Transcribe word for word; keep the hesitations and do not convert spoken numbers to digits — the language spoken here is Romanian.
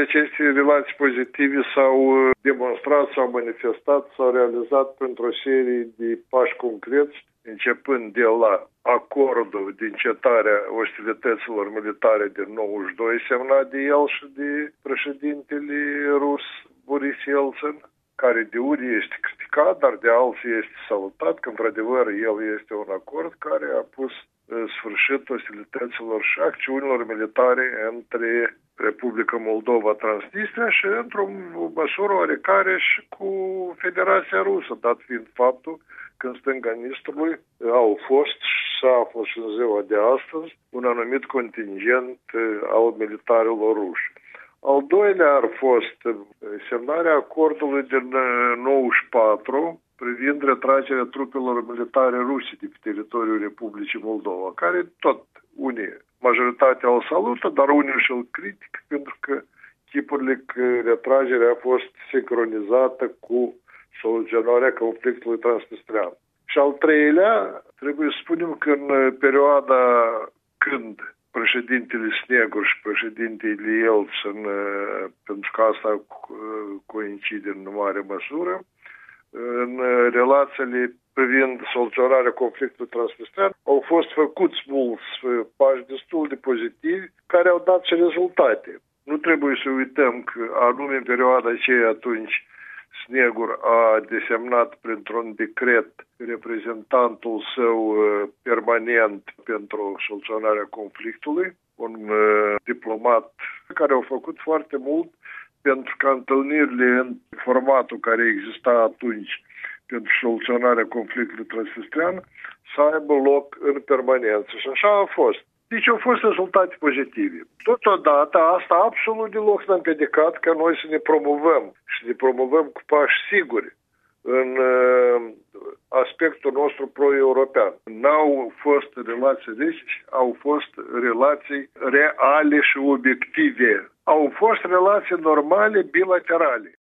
aceste relații pozitive s-au demonstrat, s-au manifestat, s-au realizat printr-o serie de pași concreți, începând de la acordul de încetarea ostilităților militare din nouăzeci și doi, semnat de el și de președintele rus Boris Yeltsin, care de unii este criticat, dar de alții este salutat, că într-adevăr el este un acord care a pus sfârșit ostilităților și acțiunilor militare între Republica Moldova, Transnistria și într-o măsură oarecare și cu Federația Rusă, dat fiind faptul că în stânga Nistrului au fost și află și în ziua de astăzi un anumit contingent al militarilor ruși. Al doilea ar fost semnarea acordului din nouăzeci și patru privind retragerea trupelor militare ruse de pe teritoriul Republicii Moldova, care tot unii, majoritatea îl salută, dar unii și îl critică pentru că chipurile că retragerea a fost sincronizată cu soluționarea conflictului transnistrian. Și al treilea, trebuie să spunem că în perioada când președintele Snegur și președintele Yeltsin, pentru că asta coincide în mare măsură, în relațiile privind soluționarea conflictului transnistrian, au fost făcuți mulți pași destul de pozitivi care au dat și rezultate. Nu trebuie să uităm că anume în perioada aceea atunci Snegur a desemnat printr-un decret reprezentantul său permanent pentru soluționarea conflictului, un diplomat care a făcut foarte mult pentru că întâlnirile în formatul care exista atunci pentru soluționarea conflictului transnistrian să aibă loc în permanență. Și așa a fost. Deci au fost rezultate pozitive. Totodată, asta absolut deloc n-a împiedicat ca noi să ne promovăm și ne promovăm cu pași siguri în uh, aspectul nostru pro-european. N-au fost relații reciproce, au fost relații reale și obiective. Au fost relații normale bilaterale.